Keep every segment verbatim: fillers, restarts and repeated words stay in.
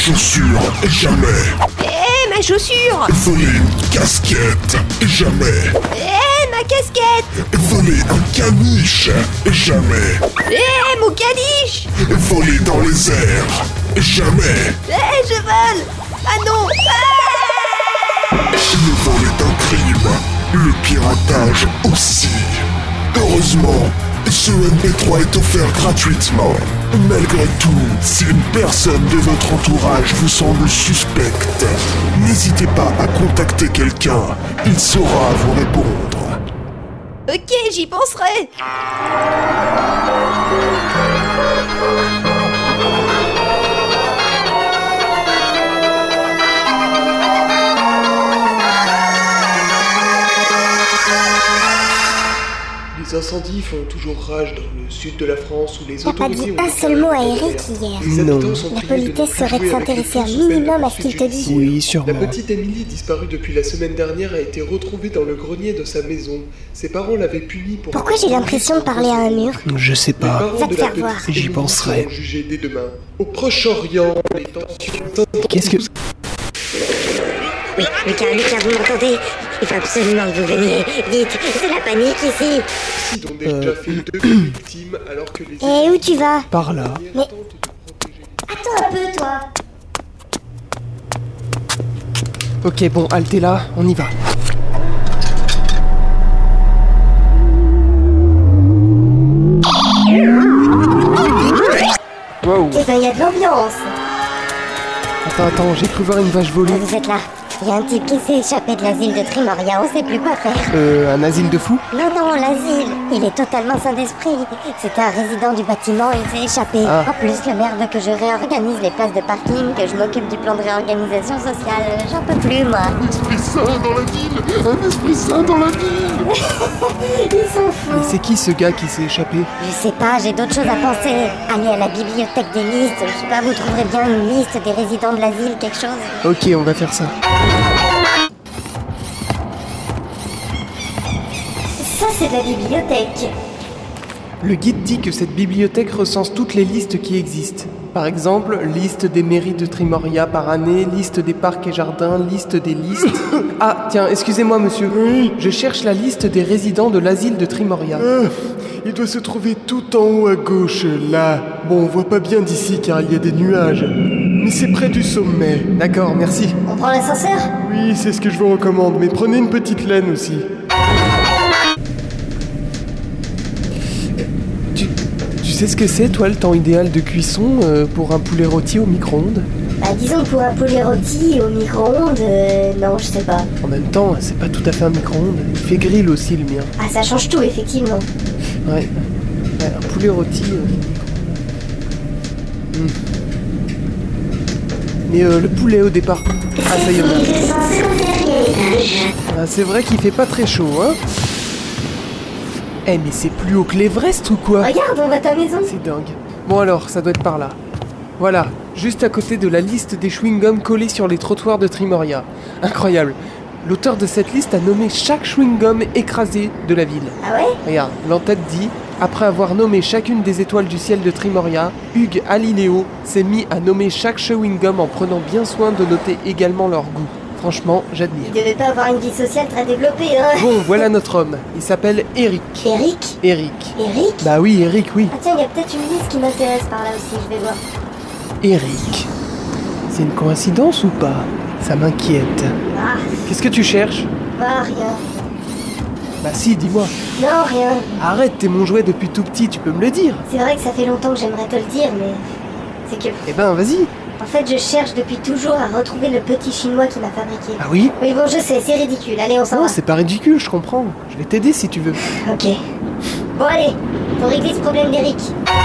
chaussure, jamais. Eh, ma chaussure. Voler une casquette, jamais. Eh, ma casquette. Voler un caniche, jamais. Eh, mon caniche. Voler dans les airs, jamais. Eh, je vole. Ah non. Ah. Le vol est un crime, le piratage aussi. Heureusement, ce M P trois est offert gratuitement. Malgré tout, si une personne de votre entourage vous semble suspecte, n'hésitez pas à contacter quelqu'un, il saura vous répondre. Ok, j'y penserai. Les incendies font toujours rage dans le sud de la France où les T'as pas autorités dit ont un seul mot à Eric hier. Les Non. habitants sont La priés de ne politesse plus serait de jouer avec s'intéresser les un feux sous peine minimum de à ce qu'il te poursuites dit. judiciaires. Oui, sûrement. La petite Émilie, disparue depuis la semaine dernière, a été retrouvée dans le grenier de sa maison. Ses parents l'avaient punie pour... Pourquoi j'ai l'impression de parler à un mur? Je sais Les pas. parents Va te de la faire petite voir. J'y Émilie penserai. seront jugés dès demain. Au Proche-Orient, les tensions... Qu'est-ce que... Oui, Lucas, Lucas, vous m'entendez? Il faut absolument que vous veniez. Vite, c'est la panique ici. Ils ont déjà Euh. fait deux victimes alors que les... Et où tu vas? Par là. Mais- tentent de protéger... Attends un peu, toi. Ok, bon, halte là, on y va. Wow. Eh ben, y a de l'ambiance. Attends, attends, j'ai cru voir une vache voler. Vous êtes là. Il y a un type qui s'est échappé de l'asile de Trimoria, on sait plus quoi faire. Euh, un asile de fous? Non, non, l'asile. Il est totalement sain d'esprit. C'était un résident du bâtiment, il s'est échappé. Ah. En plus, le maire veut que je réorganise les places de parking, que je m'occupe du plan de réorganisation sociale. J'en peux plus, moi. Un esprit sain dans la ville, un esprit sain dans la ville. Ils sont fous. Mais c'est qui ce gars qui s'est échappé? Je sais pas, j'ai d'autres choses à penser. Allez à la bibliothèque des listes, je sais pas, vous trouverez bien une liste des résidents de l'asile, quelque chose. Ok, on va faire ça. Ça, c'est de la bibliothèque. Le guide dit que cette bibliothèque recense toutes les listes qui existent. Par exemple, liste des mairies de Trimoria par année, liste des parcs et jardins, liste des listes... Ah, tiens, excusez-moi monsieur. Je cherche la liste des résidents de l'asile de Trimoria. Ah, il doit se trouver tout en haut à gauche, là. Bon, on voit pas bien d'ici car il y a des nuages. Mais c'est près du sommet. D'accord, merci. On prend l'ascenseur? Oui, c'est ce que je vous recommande, mais prenez une petite laine aussi. Tu, tu sais ce que c'est, toi, le temps idéal de cuisson euh, pour un poulet rôti au micro-ondes? Bah, disons pour un poulet rôti au micro-ondes, euh, non, je sais pas. En même temps, c'est pas tout à fait un micro-ondes. Il fait grill aussi, le mien. Ah, ça change tout, effectivement. Ouais. Ouais, un poulet rôti au micro-ondes. Hmm. Mais euh, le poulet au départ... Ah, ça y est, on a... Ah, c'est vrai qu'il fait pas très chaud, hein. Eh, mais c'est plus haut que l'Everest ou quoi? Regarde, on va à ta maison. C'est dingue. Bon alors, ça doit être par là. Voilà, juste à côté de la liste des chewing-gums collés sur les trottoirs de Trimoria. Incroyable. L'auteur de cette liste a nommé chaque chewing-gum écrasé de la ville. Ah ouais? Regarde, l'entête dit: après avoir nommé chacune des étoiles du ciel de Trimoria, Hugues Aliléo s'est mis à nommer chaque chewing-gum en prenant bien soin de noter également leur goût. Franchement, j'admire. Il devait pas avoir une vie sociale très développée, hein. Bon, voilà notre homme. Il s'appelle Eric. Eric? Eric. Eric? Bah oui, Eric, oui. Ah tiens, il y a peut-être une liste qui m'intéresse par là aussi, je vais voir. Eric. C'est une coïncidence ou pas? Ça m'inquiète. Ah, Qu'est-ce que tu cherches? bah rien. Bah si, dis-moi. Non, rien. Arrête, t'es mon jouet depuis tout petit, tu peux me le dire. C'est vrai que ça fait longtemps que j'aimerais te le dire, mais... C'est que... Eh ben, vas-y. En fait, je cherche depuis toujours à retrouver le petit chinois qui m'a fabriqué. Ah oui? Oui, bon, je sais, c'est ridicule. Allez, on s'en Non, va. c'est pas ridicule, je comprends. Je vais t'aider si tu veux. Ok. Bon, allez, faut régler ce problème d'Eric.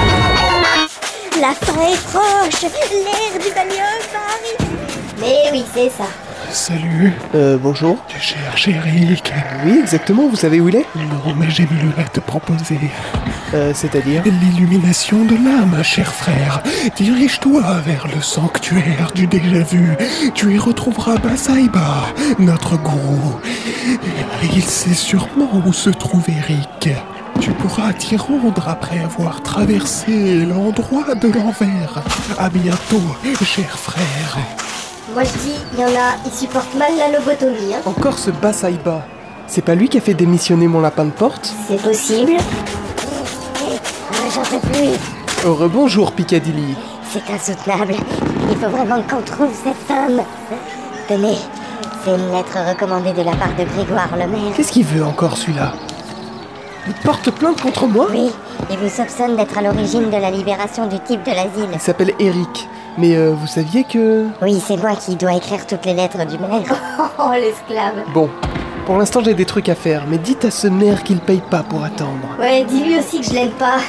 La fin est proche. L'ère du Valium arrive. Mais oui, c'est ça. Salut, Euh, bonjour. tu cherches Eric? Oui, exactement, vous savez où il est? Non, mais j'ai mieux à te proposer. Euh, c'est-à-dire? L'illumination de l'âme, cher frère. Dirige-toi vers le sanctuaire du déjà-vu. Tu y retrouveras Basaiba, notre gourou. Il sait sûrement où se trouve Eric. Tu pourras t'y rendre après avoir traversé l'endroit de l'envers. À bientôt, cher frère. Moi je dis, il y en a, ils supportent mal la lobotomie, hein. Encore ce Basaiba. C'est pas lui qui a fait démissionner mon lapin de porte? C'est possible. Ah, j'en peux plus. Oh, rebonjour Piccadilly. C'est insoutenable. Il faut vraiment qu'on trouve cette femme. Tenez, c'est une lettre recommandée de la part de Grégoire le maire. Qu'est-ce qu'il veut encore celui-là? Il porte plainte contre moi? Oui, il vous soupçonne d'être à l'origine de la libération du type de l'asile. Il s'appelle Eric. Mais euh, vous saviez que... Oui, c'est moi qui dois écrire toutes les lettres du maire. Oh, l'esclave. Bon, pour l'instant j'ai des trucs à faire, mais dites à ce maire qu'il paye pas pour attendre. Ouais, dis-lui aussi que je l'aime pas.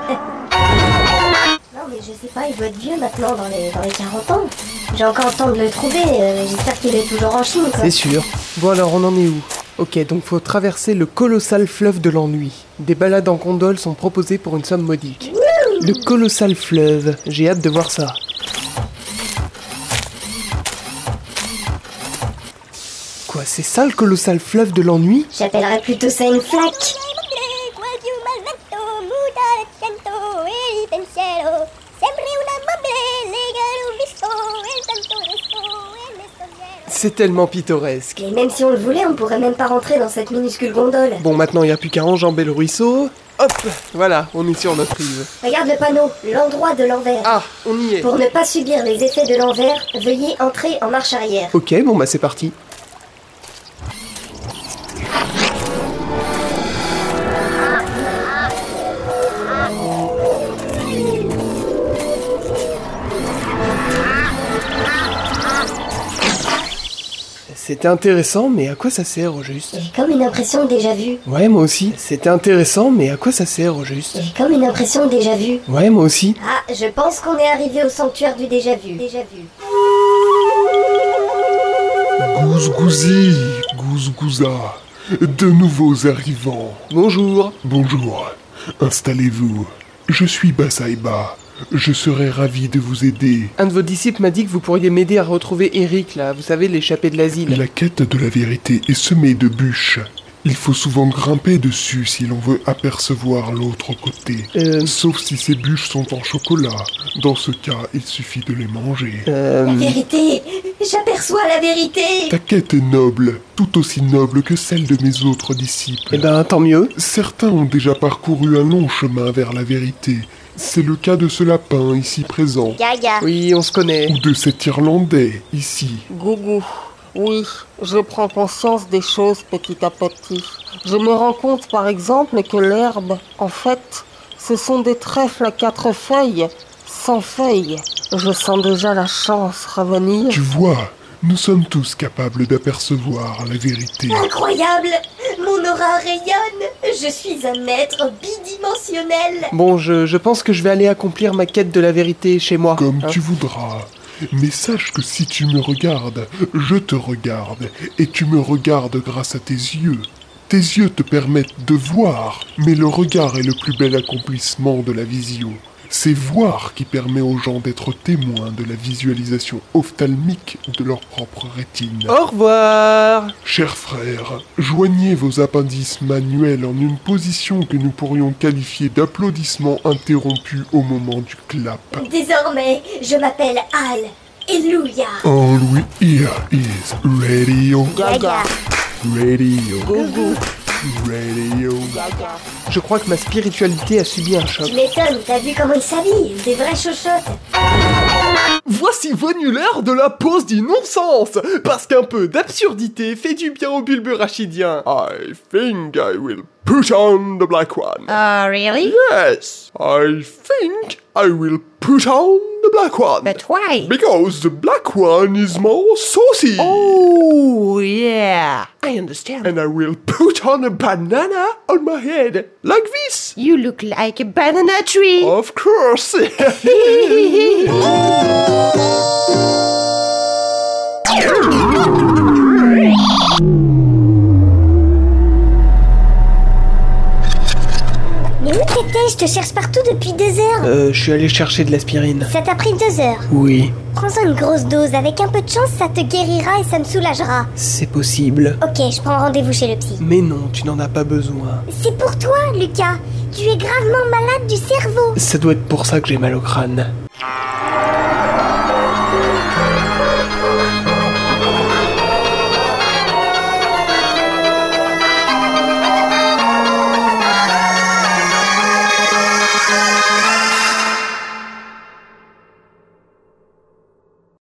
Non mais je sais pas, il doit être vieux maintenant, dans les, dans les quarante ans. J'ai encore le temps de le trouver, euh, j'espère qu'il est toujours en Chine, quoi. C'est sûr. Bon alors, on en est où? Ok, donc faut traverser le colossal fleuve de l'ennui. Des balades en gondole sont proposées pour une somme modique. Wouh! Le colossal fleuve, j'ai hâte de voir ça. Quoi, c'est ça le colossal fleuve de l'ennui? J'appellerais plutôt ça une flaque. C'est tellement pittoresque. Et même si on le voulait, on pourrait même pas rentrer dans cette minuscule gondole. Bon, maintenant il n'y a plus qu'à enjamber le ruisseau. Hop, voilà, on est sur notre rive. Regarde le panneau, l'endroit de l'envers. Ah, on y est. Pour ne pas subir les effets de l'envers, veuillez entrer en marche arrière. Ok, bon bah c'est parti. C'était intéressant, mais à quoi ça sert au juste? J'ai comme une impression de déjà vu. Ouais, moi aussi. C'était intéressant, mais à quoi ça sert au juste? J'ai comme une impression de déjà vu. Ouais, moi aussi. Ah, je pense qu'on est arrivé au sanctuaire du déjà vu. Déjà vu. Gouzgouzi, gouzgouza, de nouveaux arrivants. Bonjour. Bonjour, installez-vous. Je suis Basaiba. Je serais ravi de vous aider. Un de vos disciples m'a dit que vous pourriez m'aider à retrouver Eric, là, vous savez, l'échappé de l'asile. La quête de la vérité est semée de bûches. Il faut souvent grimper dessus si l'on veut apercevoir l'autre côté. Euh... Sauf si ces bûches sont en chocolat. Dans ce cas, il suffit de les manger. Euh... La vérité! J'aperçois la vérité! Ta quête est noble, tout aussi noble que celle de mes autres disciples. Eh ben, tant mieux. Certains ont déjà parcouru un long chemin vers la vérité. C'est le cas de ce lapin ici présent. Gaga. Oui, on se connaît. Ou de cet Irlandais ici. Gougou. Oui, je prends conscience des choses petit à petit. Je me rends compte par exemple que l'herbe, en fait, ce sont des trèfles à quatre feuilles, sans feuilles. Je sens déjà la chance revenir. Tu vois, nous sommes tous capables d'apercevoir la vérité. Incroyable! Mon aura rayonne! Je suis un être bidimensionnel! Bon, je, je pense que je vais aller accomplir ma quête de la vérité chez moi. Comme hein. tu voudras. Mais sache que si tu me regardes, je te regarde, et tu me regardes grâce à tes yeux. Tes yeux te permettent de voir, mais le regard est le plus bel accomplissement de la vision. C'est voir qui permet aux gens d'être témoins de la visualisation ophtalmique de leur propre rétine. Au revoir! Chers frères, joignez vos appendices manuels en une position que nous pourrions qualifier d'applaudissement interrompu au moment du clap. Désormais, je m'appelle Al. Alléluia! All we hear is radio, Gaga. radio, Gougou. radio. Gaga. Je crois que ma spiritualité a subi un choc. Tu m'étonnes, t'as vu comment il s'habille? Des vraies chochottes! Voici venu l'heure de la pause du non-sens, parce qu'un peu d'absurdité fait du bien au bulbe rachidien. I think I will put on the black one. Ah, uh, really? Yes, I think I will put on the black one. But why? Because the black one is more saucy. Oh, yeah. I understand. And I will put on a banana on my head, like this. You look like a banana tree. Of course. Mais où t'étais T'es, je te cherche partout depuis deux heures. Euh, je suis allé chercher de l'aspirine. Ça t'a pris deux heures. Oui. Prends-en une grosse dose, avec un peu de chance, ça te guérira et ça me soulagera. C'est possible. Ok, je prends rendez-vous chez le psy. Mais non, tu n'en as pas besoin. C'est pour toi, Lucas. Tu es gravement malade du cerveau. Ça doit être pour ça que j'ai mal au crâne.